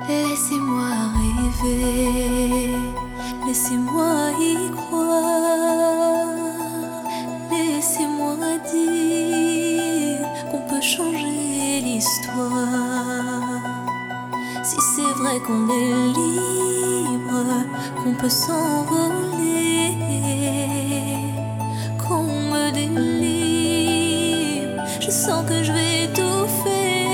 Laissez-moi rêver, laissez-moi y croire, laissez-moi dire qu'on peut changer l'histoire. Si c'est vrai qu'on est libre, qu'on peut s'envoler, qu'on me délivre, je sens que je vais étouffer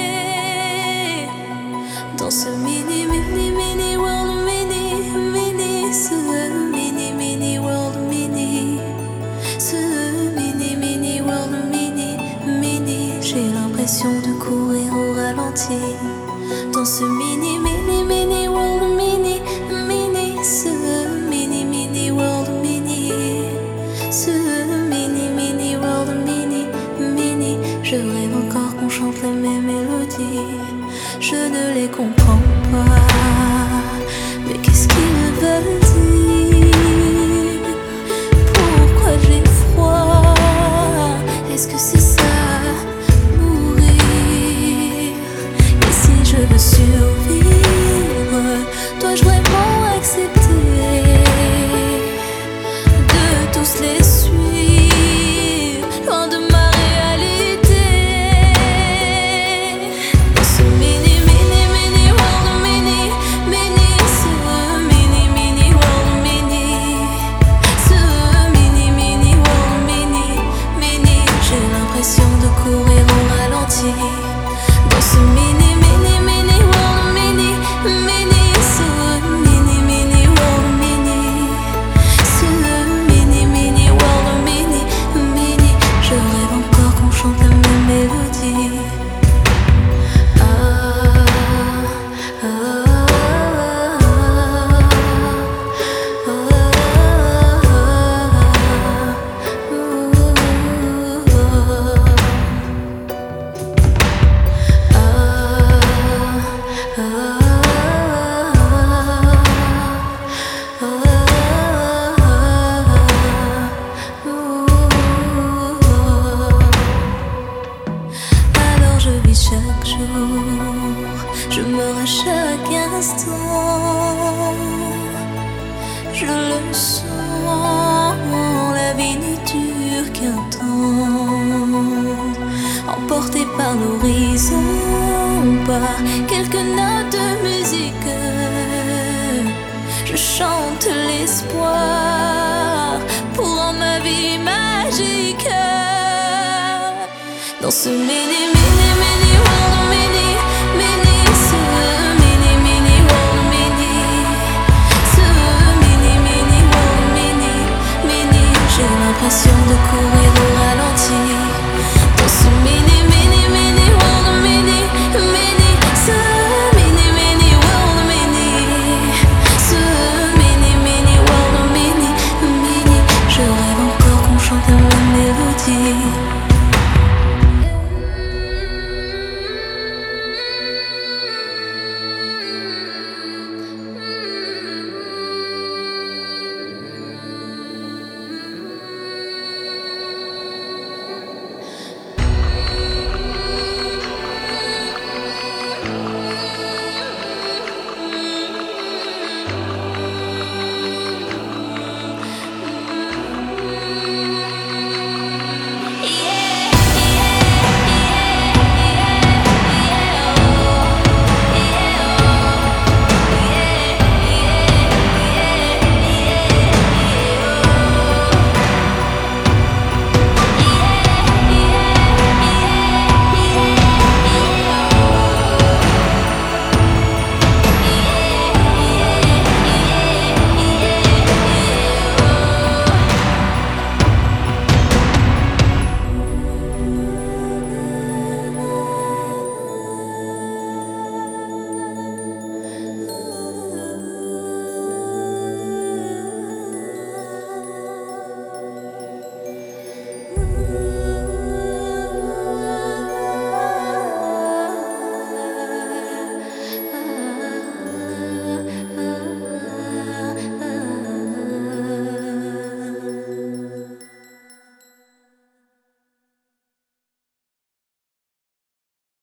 dans ce mini world, ce mini world, ce mini world, j'ai l'impression de courir au ralenti dans ce mini world, ce mini world, ce mini world, je rêve encore qu'on chante les mêmes mélodies. Je ne les comprends pas, mais qu'est-ce qu'ils veulent dire? Pourquoi j'ai froid? Est-ce que c'est ça, mourir? Et si je veux survivre, dois-je vraiment accepter de tous les suivre, loin de ma réalité? Dans ce mini world, ce mini world, ce mini world, j'ai l'impression de courir au ralenti dans ce mini world, ce mini world, ce mini world, je rêve encore qu'on chante la même mélodie. Alors je vis chaque jour, je meurs à chaque instant. Je le sens, la vie ne dure qu'un temps. Emporté par l'horizon, par quelques notes de musique, je chante l'espoir pour rendre ma vie magique. Dans ce mini